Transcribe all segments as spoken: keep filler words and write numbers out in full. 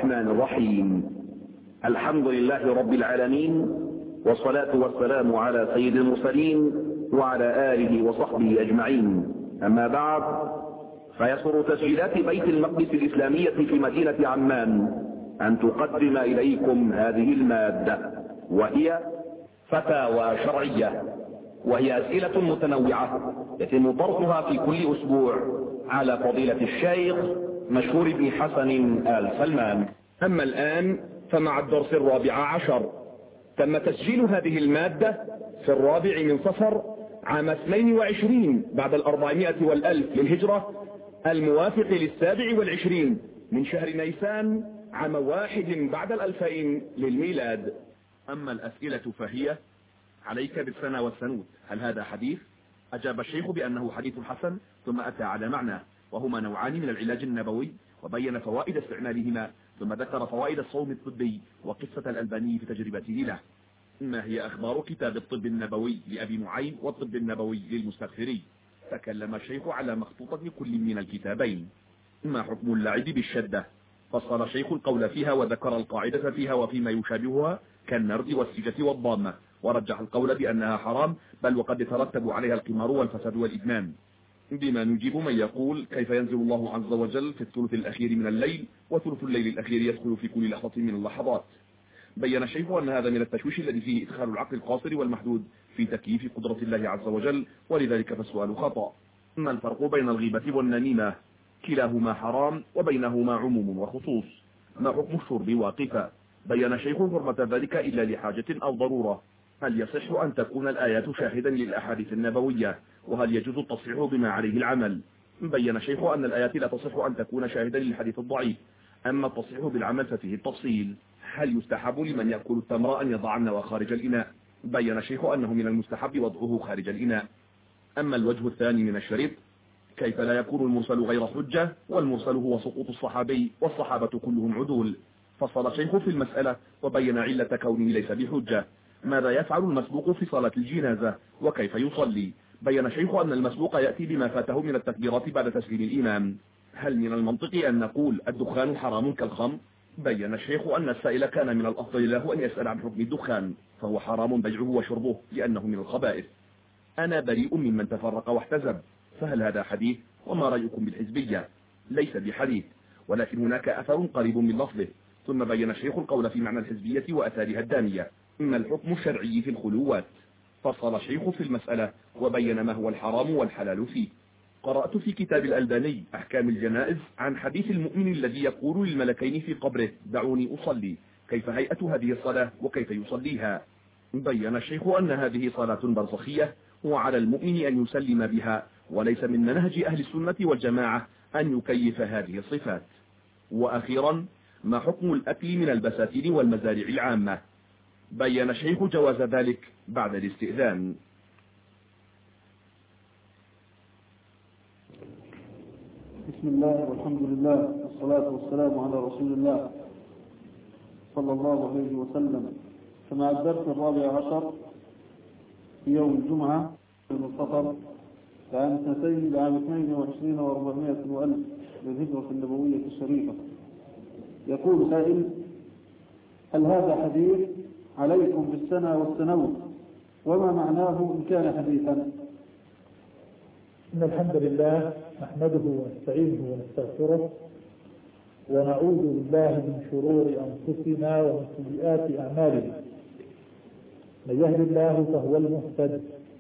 الرحمن الرحيم. الحمد لله رب العالمين، والصلاة والسلام على سيد المرسلين وعلى آله وصحبه أجمعين. أما بعد، فيسر تسجيلات بيت المقدس الإسلامية في مدينة عمان أن تقدم إليكم هذه المادة، وهي فتاوى شرعية، وهي أسئلة متنوعة يتم طرحها في كل أسبوع على فضيلة الشيخ مشهور بن حسن آل سلمان. أما الآن فمع الدرس الرابع عشر. تم تسجيل هذه المادة في الرابع من صفر عام اثنين وعشرين بعد الأربعمائة والألف للهجرة، الموافق للسابع والعشرين من شهر نيسان عام واحد بعد الألفين للميلاد. أما الأسئلة فهي: عليك بالسنة والسنود، هل هذا حديث؟ أجاب الشيخ بأنه حديث حسن، ثم أتى على معناه، وهما نوعان من العلاج النبوي، وبين فوائد استعمالهما، ثم ذكر فوائد الصوم الطبي وقصة الألباني في تجربته له. ما هي أخبار كتاب الطب النبوي لأبي نعيم والطب النبوي للمستغفري؟ تكلم الشيخ على مخطوطة كل من الكتابين. ما حكم اللعب بالشدة؟ فصل الشيخ القول فيها وذكر القاعدة فيها وفيما يشابهها كالنرد والسجة والضامة، ورجح القول بأنها حرام، بل وقد يترتب عليها القمار والفساد والإدمان. بما نجيب من يقول: كيف ينزل الله عز وجل في الثلث الأخير من الليل، وثلث الليل الأخير يدخل في كل لحظة من اللحظات؟ بين الشيخ أن هذا من التشويش الذي فيه إدخال العقل القاصر والمحدود في تكييف قدرة الله عز وجل، ولذلك فالسؤال خطأ. ما الفرق بين الغيبة والنميمة؟ كلاهما حرام، وبينهما عموم وخصوص. ما حكم الشرب واقفا؟ بين الشيخ حرمة ذلك إلا لحاجة أو ضرورة. هل يصح أن تكون الآيات شاهدا للأحاديث النبوية؟ وهل يجوز التصحيح بما عليه العمل؟ بين الشيخ أن الآيات لا تصح أن تكون شاهدا للحديث الضعيف، أما التصحيح بالعمل ففيه التفصيل. هل يستحب لمن يأكل التمر أن يضع النوى خارج الإناء؟ بين الشيخ أنه من المستحب وضعه خارج الإناء. أما الوجه الثاني من الشريط: كيف لا يكون المرسل غير حجة، والمرسل هو سقوط الصحابي، والصحابة كلهم عدول؟ فصل الشيخ في المسألة وبين علة كونه ليس بحجة. ماذا يفعل المسبوق في صلاة الجنازة، وكيف يصلي؟ بين الشيخ أن المسبوق يأتي بما فاته من التكبيرات بعد تسليم الإمام. هل من المنطقي أن نقول الدخان حرام كالخمر؟ بين الشيخ أن السائل كان من الأفضل له أن يسأل عن حكم الدخان، فهو حرام بيعه وشربه لأنه من الخبائث. أنا بريء ممن تفرق واحتزب، فهل هذا حديث؟ وما رأيكم بالحزبية؟ ليس بحديث، ولكن هناك أثر قريب من لفظه. ثم بين الشيخ القول في معنى الحزبية وأثارها الدانية. إما الحكم الشرعي في الخلوات؟ فصل الشيخ في المسألة وبين ما هو الحرام والحلال فيه. قرأت في كتاب الألباني أحكام الجنائز عن حديث المؤمن الذي يقول للملكين في قبره: دعوني أصلي، كيف هيئة هذه الصلاة وكيف يصليها؟ بين الشيخ أن هذه صلاة برزخية، وعلى المؤمن أن يسلم بها، وليس من منهج أهل السنة والجماعة أن يكيف هذه الصفات. وأخيرا، ما حكم الأكل من البساتين والمزارع العامة؟ بين الشيخ جواز ذلك بعد الاستئذان. بسم الله والحمد لله والصلاة والسلام على رسول الله صلى الله عليه وسلم. فمع الدرس الرابع عشر في يوم الجمعة من صفر عام سنتين لعام اثنين وعشرين وأربعمائة وألف للهجرة النبوية الشريفة. يقول سائل: هل هذا حديث عليكم بالسنة والسنوات؟ وما معناه إن كان حديثا؟ إن الحمد لله نحمده ونستعينه ونستغفره، ونعوذ بالله من شرور أنفسنا ومن سيئات أعمالنا. من يهد الله فهو المهتد،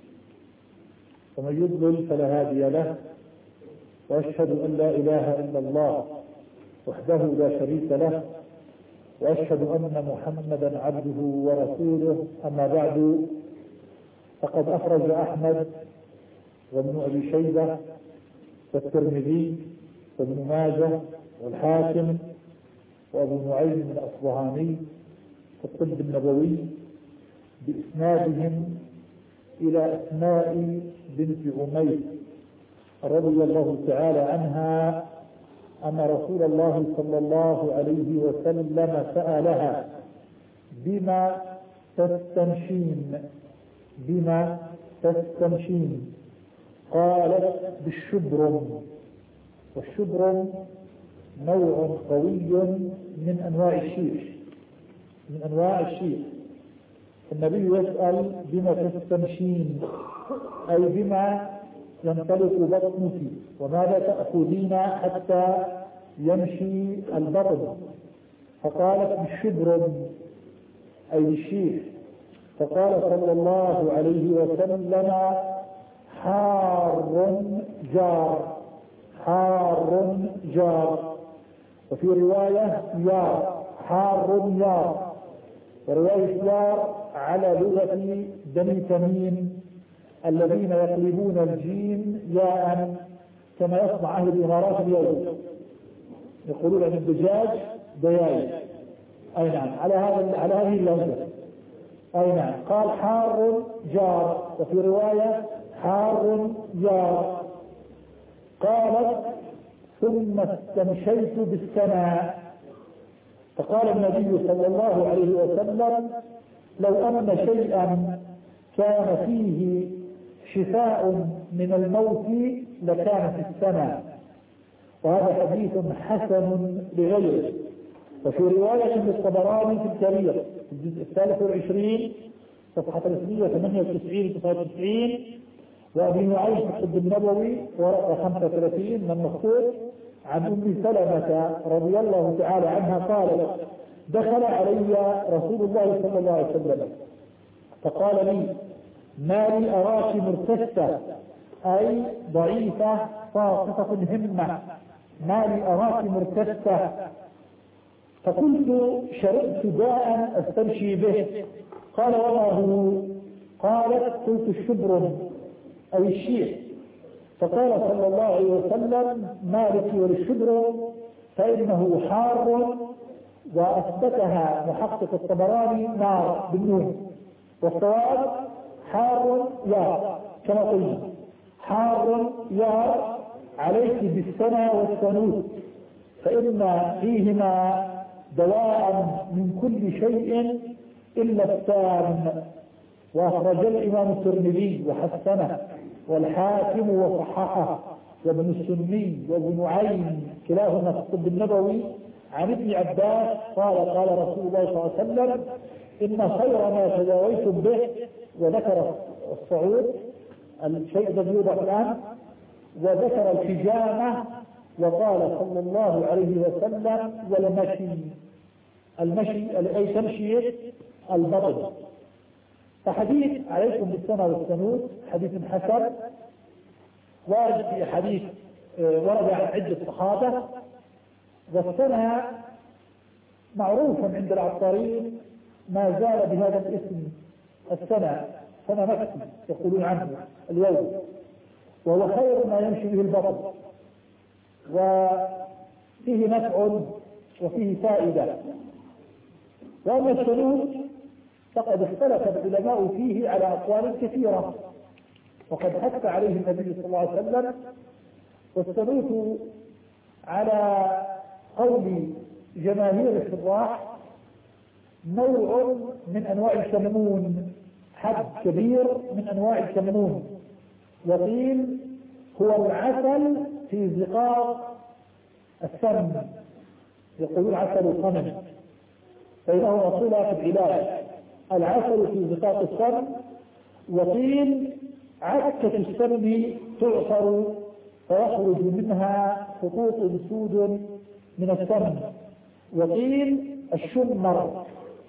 ومن يضلل فلا هادي له. وأشهد أن لا إله إلا الله وحده لا شريك له، وأشهد أن محمدا عبده ورسوله. أما بعد، فقد أخرج أحمد وابن أبي شيبة والترمذي وابن ماجه والحاكم وأبو نعيم الأصبهاني في الطب النبوي بإسنادهم إلى أسماء بنت أميس رضي الله تعالى عنها أن رسول الله صلى الله عليه وسلم سألها: بما تستنشين؟ بما تستنشين؟ قالت: بالشبرم. والشبرم نوع قوي من أنواع الشيخ من أنواع الشيخ. النبي يسأل بما تستمشين، أي بما ينطلق بطنك، وماذا تأخذين حتى يمشي البطن؟ فقالت بالشبر أي بالشيخ. فقال صلى الله عليه وسلم حار جار، حار جار. وفي رواية يار، حار يار. ورواية يار على لغة بني تميم الذين يقلبون الجيم ياء كما يصنع أهل الإمارات اليوم، يقولون عن الدجاج دياي. أي نعم، على هذا على هذه اللهجة. أي نعم. قال حار جار، وفي رواية حار يار. قالت ثم استمشيت بالسماء. فقال النبي صلى الله عليه وسلم لو أن شيئا كان فيه شفاء من الموت لكان في السماء. وهذا حديث حسن لغيره. وفي رواية للطبراني في الكبير في الجزء الثالث والعشرين صفحة ثلاثمائة وثمانية وتسعين تسعة وتسعين، وأبي نعيم في الطب النبوي ورقة خمسة وثلاثين من المخطوط عن أم سلمة رضي الله تعالى عنها قالت دخل علي رسول الله صلى الله عليه وسلم فقال لي ما لي أراك مرتشة، أي ضعيفة ساقطة الهمة، ما لي أراك مرتشة. فقلت شربت داء أستمشي به. قال وما هو؟ قالت قلت الشبر أو الشيح. فقال صلى الله عليه وسلم ما لك وللشبر فإنه حار، وأثبتها محقق الطبراني نار بالنون، والصواب حار يار كما قلنا، حار يار عليك بالسنى والسنوت فإن فيهما دواء من كل شيء إلا التام. وأخرج الإمام الترمذي وحسنه والحاكم وصححه وابن السني وابن نعيم كلاهما في الطب النبوي عن ابن عباس قال قال رسول الله صلى الله عليه وسلم إن خير ما تداويتم به، وذكر الصعود الشيء الذي يوضع الآن، وذكر الحجامة، وقال صلى الله عليه وسلم والمشي، المشي أي تمشي البطن. فحديث عليكم بالسنة والسنود حديث حسن وارد في حديث ورد عن عدة صحابة. والسنة معروف عند العطارين ما زال بهذا الاسم السنة، سنة مكي يقولون عنه اليوم، وهو خير ما يمشي به البطن وفيه نفع وفيه فائدة. وأما السنود فقد اختلف العلماء فيه على أقوال كثيرة، وقد حث عليه النبي صلى الله عليه وسلم. والسنود على قول جماهير الشراح نوع من أنواع الكمون، حد كبير من أنواع الكمون، وقيل هو العسل في زقاق السم، يقولون عسل القمل، فإنه أصولها في العلاج العسل في زقاق السم. وقيل عكة السم تعصر فيخرج منها خطوط سود من السم. وقيل الشمر،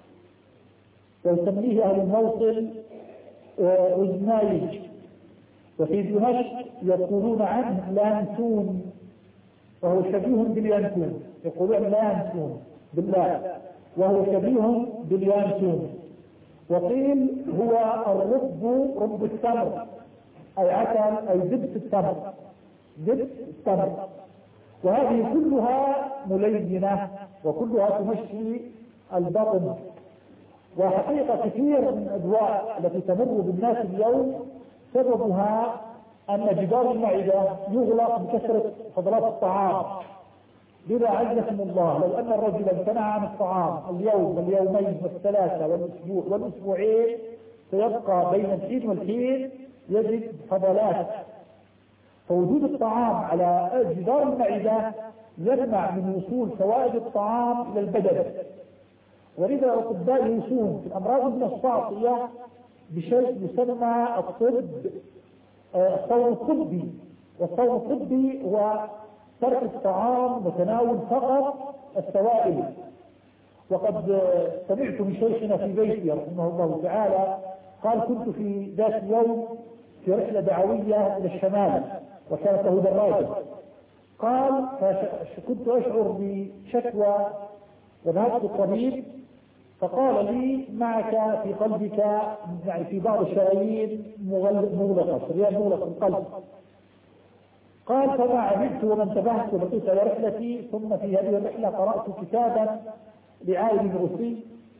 ويسميه أهل الموصل عزنايج. وفي دمشق يقولون عنه لانتون، وهو شبيه باليانتون، يقولون لانتون بالله وهو شبيه باليانتون. وقيل هو الرب، رب التمر أي عسل أي دبس التمر، دبس التمر. وهذه كلها ملينة وكلها تمشي البطن. وحقيقة كثير من الأدواء التي تمر بالناس اليوم سببها أن جدار المعدة يغلق بكثرة فضلات الطعام. لذا عزكم الله لو أن الرجل امتنع عن الطعام اليوم واليومين والثلاثة والأسبوع والأسبوعين سيبقى بين الحين والحين يجد فضلات. فوجود الطعام على جدار المعدة يمنع من وصول فوائد الطعام إلى البدن، ولذا الأطباء يوصون في الأمراض المستعصية بشيء يسمى الطب الصوم الطبي. والصوم الطبي هو ترك الطعام وتناول فقط السوائل. وقد سمعت من شيخنا في بيتي رحمه الله تعالى قال: كنت في ذات يوم في رحلة دعوية إلى الشمال وكانت له دراجة، قال: فكنت أشعر بشكوى وذهبت الطبيب فقال لي: معك في قلبك يعني في بعض الشرايين مغلقة، شريان مغلق في القلب. قال: فما عملت وما انتبهت وبقيت على رحلتي، ثم في هذه الرحلة قرأت كتابا لعالم روسي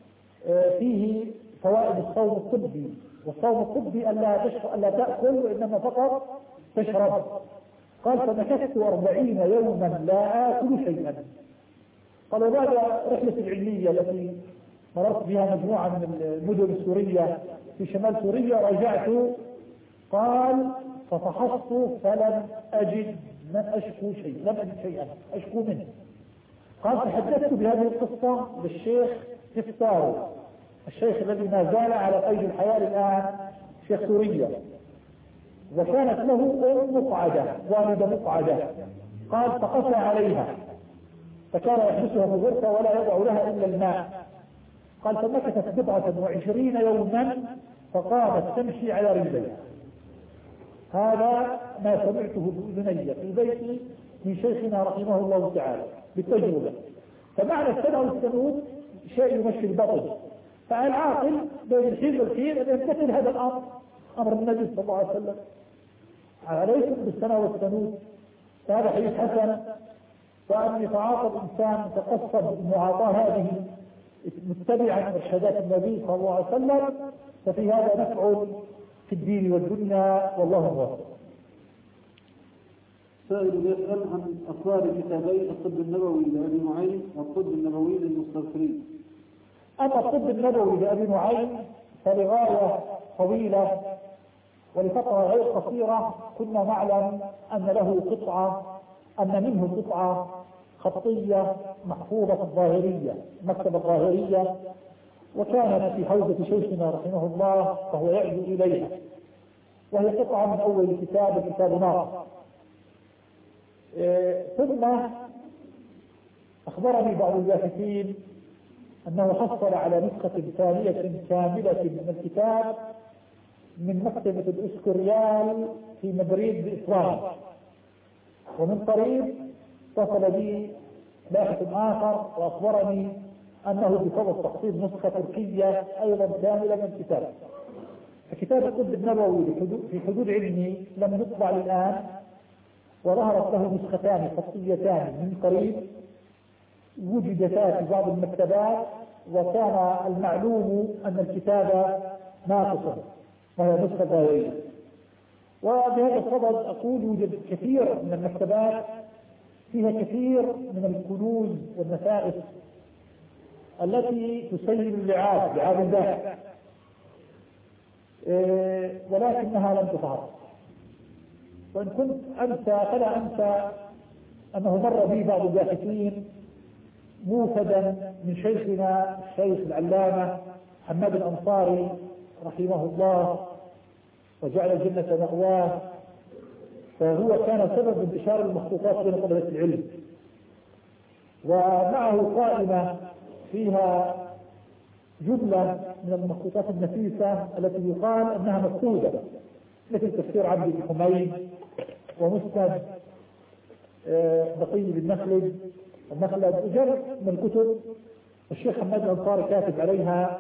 فيه فوائد الصوم الطبي. والصوم الطبي ألا ألا تأكل وإنما فقط تشرب. قال: فمكثت أربعين يوما لا آكل شيئا. قال: وبعد رحلة العلمية التي مررت بها مجموعة من المدن السورية في شمال سوريا رجعت، قال: ففحصت فلم أجد من أشكو شيء، لم أجد شيئا أشكو منه. قال: فحدثت بهذه القصة للشيخ تفتارو، الشيخ الذي ما زال على قيد الحياة الآن، شيخ سوريا، وكانت له أم مقعدة، والدة مقعدة. قال: فقسى عليها فكان يحبسها في الغرفة ولا يضع لها إلا الماء. قال: فمكثت بضعة وعشرين يوما فقامت تمشي على رجليها. هذا ما سمعته بأذني في بيتي من شيخنا رحمه الله تعالى بالتجربة. فمعنى السنة والسنود شيء يمشي البطن، فالعاقل بين الحين والحين أن يمتثل هذا الأمر، أمر النبي صلى الله عليه وسلم: عليكم بالسنة والسنود. فهذا حديث حسن، وأن يتعاطى الإنسان يتقصد المعاطاة هذه متبعا إرشادات النبي صلى الله عليه وسلم، ففي هذا نفع في الدين والدنيا، والله موفق. سائل يسأل عن أسرار كتابي الطب النبوي لأبي نعيم والطب النبوي للمستغفرين. أما الطب النبوي لأبي نعيم فلغاية طويلة ولفترة غير قصيرة كنا نعلم أن له قطعة أن منه قطعة خطية محفوظة الظاهرية، مكتبة الظاهرية، وكانت في حوزة شيخنا رحمه الله فهو يعزو إليها، وهي قطعة من أول كتاب كتاب ناصر. إيه ثم أخبرني بعض الباحثين أنه حصل على نسخة ثانية كاملة من الكتاب من مكتبة الإسكوريال في مدريد بإسبانيا. ومن قريب اتصل بي باحث آخر وأخبرني أنه بفضل تحصيل نسخة تركية أيضا كاملة من الكتاب. فكتاب الطب النبوي في حدود علمي لم يطبع الآن، وظهرت له نسختان خطيتان من قريب وجدتا في بعض المكتبات، وكان المعلوم أن الكتاب ناقصا وهي نسخة ظاهرية. وبهذا الصدد أقول يوجد كثير من المكتبات فيها كثير من الكنوز والنفائس التي تسيل اللعاب لعاب الباحث، إيه ولكنها لم تفعل. وإن كنت أنسى فلا أنسى أنه مر بي بعض الباحثين موفدا من شيخنا الشيخ العلامة محمد الأنصاري رحمه الله وجعل الجنة مأواه، فهو كان سبب انتشار المخطوطات بين طلبة العلم، ومعه قائمة فيها جملة من المخطوطات النفيسة التي يقال أنها مفقودة، مثل تفسير عبد بن حميد ومسند بقي بن مخلد المخلد، وجمع من الكتب. الشيخ محمد الأنصاري كاتب عليها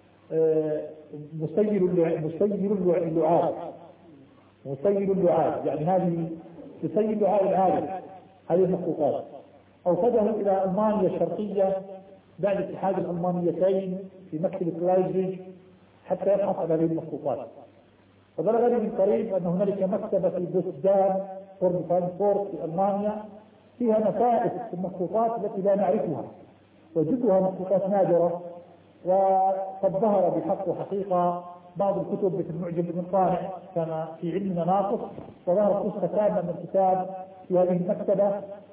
مسيل اللعاب، مسيل اللعاب يعني هذه تسيل لعاب العالم هذه المخطوطات. أوصده إلى ألمانيا الشرقية بعد اتحاد الألمانيتين في مكتبة لايبزيج حتى يبحث عن هذه المخطوطات. وبلغني من قريب أن هنالك مكتبة في بوتسدام قرب فرانكفورت في ألمانيا فيها نفائس في المخطوطات التي لا نعرفها، وجدها مخطوطات نادرة. وقد ظهر بحق وحقيقة بعض الكتب مثل معجم ابن طارق كان في علمنا ناقص، وظهرت نسخة تامة من الكتاب في هذه المكتبة،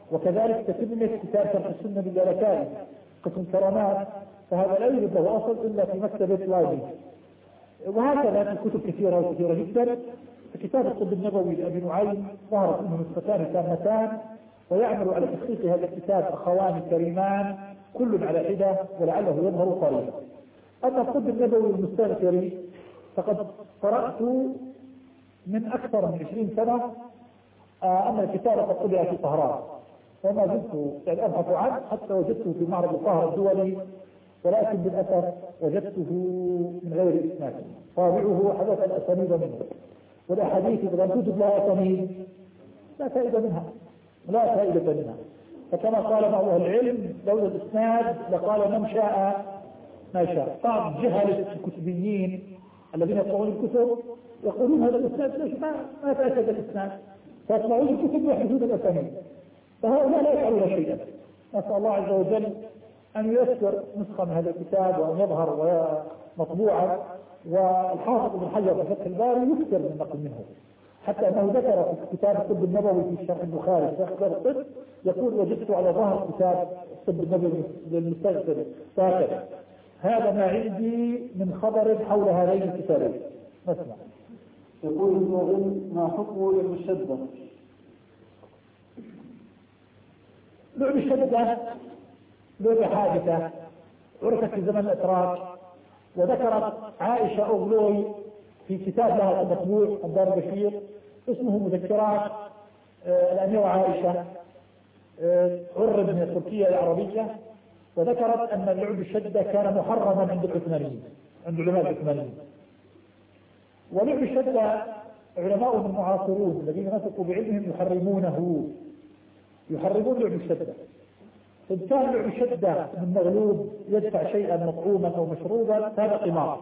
وكذلك تتمة كتاب شرح السنة للجلسائي قسم كرامات، فهذا لا يوجد له أصل إلا في مكتبة لايبرري. وهكذا في كتب كثيرة وكثيرة جدا. كتاب الطب النبوي لأبي نعيم ظهرت منه نسختان تامتان، ويعمل على تحقيق هذا الكتاب أخوان كريمان كل على حدة ولعله يظهر قريبا. أما الطب النبوي المستغفري فقد قرأت من أكثر من عشرين سنة أن الكتاب قد طبع في طهران، وما زلت يعني أبحث عنه حتى وجدته في معرض القاهرة الدولي، ولكن للأسف وجدته من غير إسناد. طابعه حدث الأسانيد منه، والأحاديث إذا لم توجد لها أسانيد لا فائدة منها، لا فائدة منها. فكما قال بعض أهل العلم لولا الإسناد لقال من شاء ما شاء. بعض جهلة الكتبيين الذين يطلعون الكتب يقولون هذا الإسناد ليش ما ما فائدة الإسناد، فيطلعون الكتب ويحدثون الأسانيد، فهؤلاء لا يفعلون شيئا. نسأل الله عز وجل أن ييسر نسخة من هذا الكتاب وأن يظهر مطبوعا. والحافظ ابن حجر في فتح الباري يكثر من النقل منه، حتى أنه ذكر في كتاب الطب النبوي في شرح البخاري في كتاب الطب يقول وجدت على ظهر كتاب الطب النبوي للمستغفر هكذا. هذا ما عندي من خبر حول هذين الكتابين. نسمع. يقول ابن ما حكمه لعب الشدة؟ لعب الشدة لعبة حادثة عرفت في زمن الأتراك، وذكرت عائشة أغلوي في كتاب لها المطبوع الدار البشير اسمه مذكرات الأميرة عائشة، عرب من التركية العربية، وذكرت أن لعب الشدة كان محرما عند العثمانيين، عند علماء العثمانيين. ولعب الشدة علماء المعاصرون الذين نطقوا بعلمهم يحرمونه، يحرمون لعب الشدة. إن كان لعب الشدة من مغلوب يدفع شيئا مطعوما أو مشروبا فهذا قمار،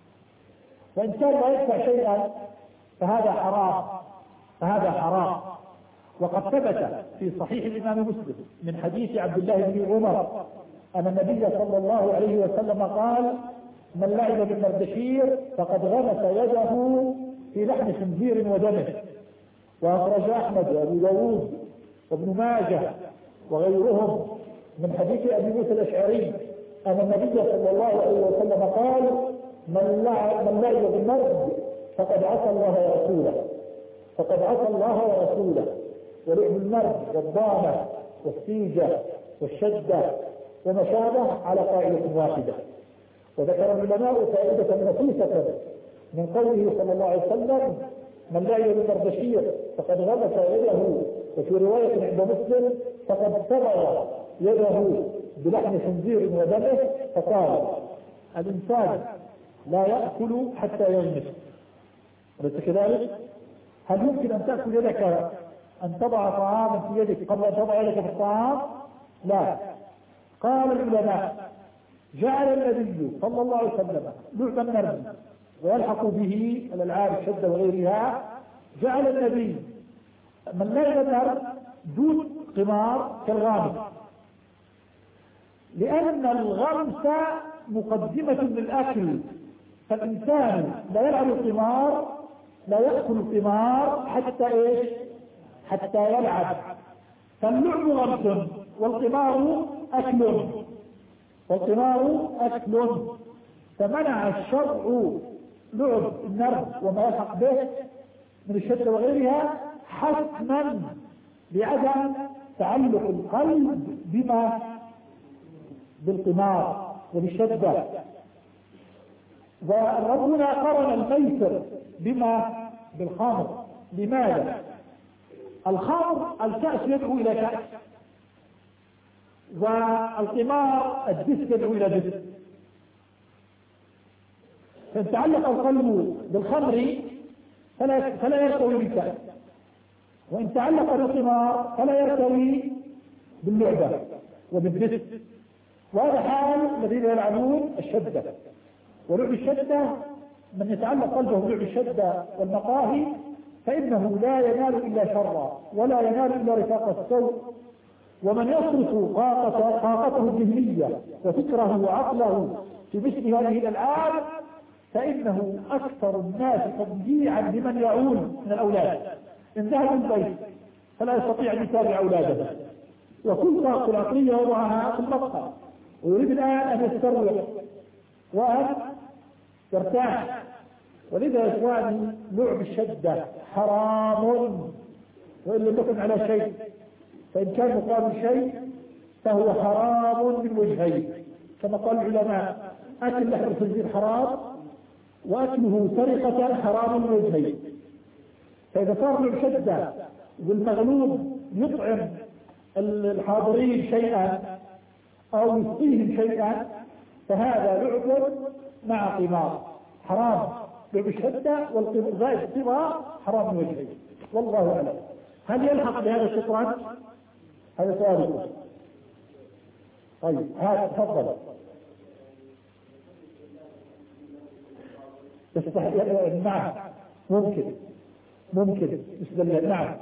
وإن كان لا يدفع شيئا فهذا حرام، فهذا حرام. وقد ثبت في صحيح الإمام مسلم من حديث عبد الله بن عمر أن النبي صلى الله عليه وسلم قال من لعب بالمردشير فقد غمس يده في لحم خنزير ودمه. وأخرج أحمد وأبو داود وابن ماجه وغيرهم من حديث أبي موسى الأشعري أن النبي صلى الله عليه وسلم قال من لعب من لعب بالمرد فقد عصى الله ورسوله، فقد عصى الله ورسوله. ولعب المرد والضامة والسيجة والشدة وما شابه على قاعدة واحدة. وذكر العلماء فائدة نفيسة من قوله صلى الله عليه وسلم من لعب بالمردشير فقد غمس يده، وفي رواية عند مسلم فقد تبع يده بلحم خنزير ودمه. فقال الإنسان لا يأكل حتى يغمس، أليس كذلك؟ هل يمكن أن تأكل يدك أن تضع طعاما في يدك قبل أن تضع يدك في الطعام؟ لا. قال العلماء جعل النبي صلى الله عليه وسلم لعب النرد ويلحق به الألعاب الشدة وغيرها، جعل النبي من لعب النرد دون قمار كالغامس، لأن الغمس مقدمة للأكل، فالإنسان لا يلعب القمار لا يأكل القمار حتى إيش؟ حتى يلعب. فاللعب غمس والقمار أكل، والقمار أكل. فمنع الشرع لعب النرد وما يلحق به من الشدة وغيرها حتما لعدم تعلق القلب بما بالقمار وبالشدة. وربنا قرن الميسر بما بالخمر. لماذا؟ الخمر الكأس يدعو إلى كأس، والقمار الدس يدعو إلى دس. فإن تعلق القلب بالخمر فلا, فلا يرتوي بالكأس، وإن تعلق بالقمار فلا يرتوي باللعبة وبالدس. وهذا حال الذين يلعبون الشدة. ولعب الشدة من يتعلق قلبه بلعب الشدة والمقاهي فإنه لا ينال إلا شرا ولا ينال إلا رفاق السوء. ومن يصرف طاقته الذهنية وفكره وعقله في مثل هذه الألعاب فإنه أكثر الناس تضييعا لمن يعول من الأولاد. إن ذهب البيت فلا يستطيع أن يتابع أولاده، وكل طاقته العقلية وضعها في المقهى، ويريد الآن أن يستروح وأن يرتاح. ولذا يا إخواني لعب الشدة حرام، وإن لم يكن على شيء، فإن كان مقابل شيء فهو حرام من وجهين، كما قال العلماء: أكل لحم الخنزير حرام، وأكله سرقة حرام من وجهين. فإذا صار لعب شدة والمغلوب يطعم الحاضرين شيئا أو يسقيهم شيئا فهذا لعب مع قمار حرام. لعب الشدة والغاية القمار حرام من وجهين، والله أعلم. هل يلحق بهذا الشطرنج؟ هذا سؤالكم. طيب هذا تفضل. نعم ممكن ممكن بسم نعم.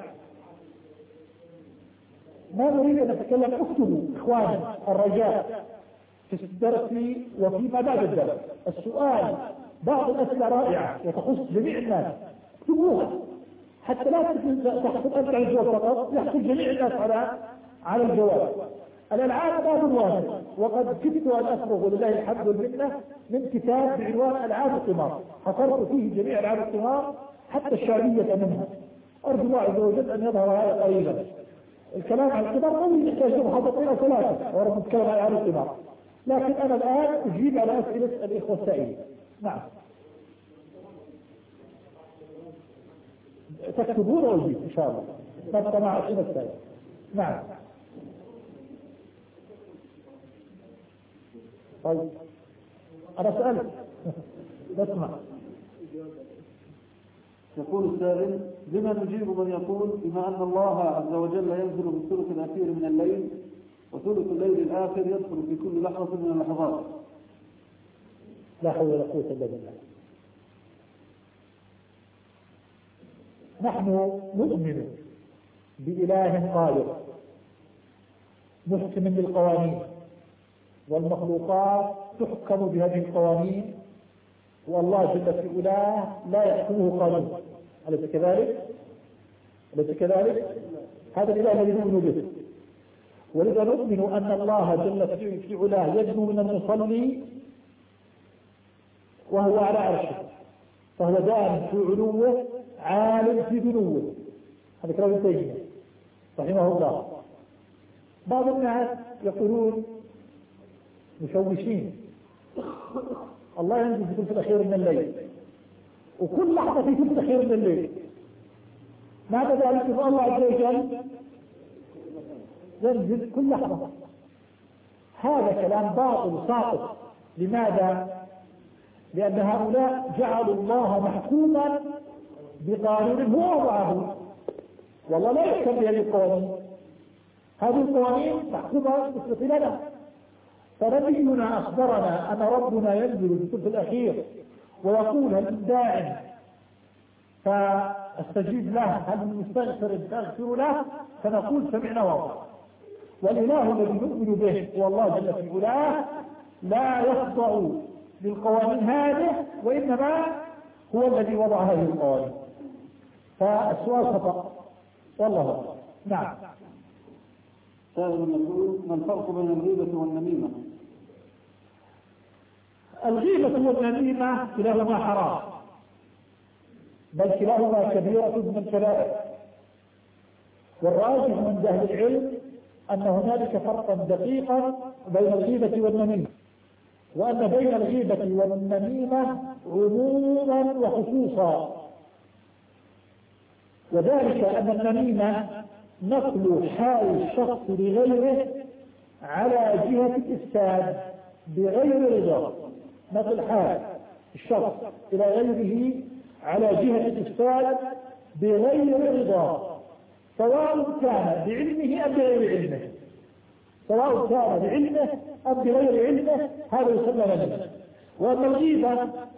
ما نريد أن نتكلم، اكتبوا إخواني الرجاء في الدرس وفيما بعد الدرس. السؤال بعض الأسئلة رائعة وتخص جميع الناس، اكتبوها حتى لا تحصل أنت على الجواب فقط، يحصل جميع الناس على على الجواب. الألعاب باب واحد، وقد كدت أن أفرغ ولله الحمد والمنة من كتاب بعنوان ألعاب القمار، حصرت فيه جميع ألعاب القمار حتى الشعبية منها. أرجو الله عز وجل أن يظهر هذا قريبا. الكلام عن القمار قوي يحتاج محاضرتين ثلاثة ورب نتكلم عن ألعاب القمار، لكن أنا الآن أجيب على أسئلة الإخوة السائلين. نعم تكتبون وأجيب إن شاء الله، نبقى مع أسئلة السائلين. نعم طيب أنا سألت بسمع. يقول السائل: بما نجيب من يقول بما أن الله عز وجل ينزل في الثلث الأخير من الليل، وثلث الليل الآخر يدخل في كل لحظة من اللحظات؟ لا حول ولا قوة إلا بالله. نحن نؤمن بإله قادر محكم بالقوانين، والمخلوقات تحكم بهذه القوانين، والله جل في علاه لا يحكمه قانون. أليس كذلك؟ أليس كذلك؟ هذا الإله الذي نؤمن به. ولذا نؤمن أن الله جل في علاه يدنو من المصلي وهو على عرشه، فهو دائم في علوه عالم في دنوه. هذا كلام ابن تيمية رحمه الله. بعض الناس يقولون مشوشين: الله ينزل في ثلث الأخير من الليل، وكل لحظة في ثلث الأخير من الليل. ماذا ذلك؟ الله عز وجل ينزل كل لحظة. هذا كلام باطل ساقط. لماذا؟ لأن هؤلاء جعلوا الله محكوما بقانون هو وضعه، والله لا يحكم بهذه القوانين. هذه القوانين محكومة بالنسبة لنا. فنبينا أخبرنا أن ربنا ينزل في الثلث الأخير ويقول: هل داع فاستجيب له، هل مستغفر فاغفر له، فنقول سمعنا وأطعنا. والإله الذي نؤمن به هو الله جل في علاه، لا يخضع للقوانين هذه، وإنما هو الذي وضع هذه القوانين. فالسؤال خطأ والله أعلم. نعم. سائل يقول: ما الفرق بين الغيبة والنميمة؟ الغيبة والنميمة كلاهما حرام، بل كلاهما كبيرة من الكبائر. والراجح عند أهل العلم أن هنالك فرقا دقيقا بين الغيبة والنميمة، وأن بين الغيبة والنميمة عموما وخصوصا. وذلك أن النميمة نقل حال الشخص لغيره على جهة الإفساد بغير رضا، نقل حال الشخص إلى غيره على جهة الإفساد بغير رضا، سواء كان بعلمه أم بغير علمه، سواء كان بعلمه أم بغير علمه، هذا يسمى نميمة. وأما الغيبة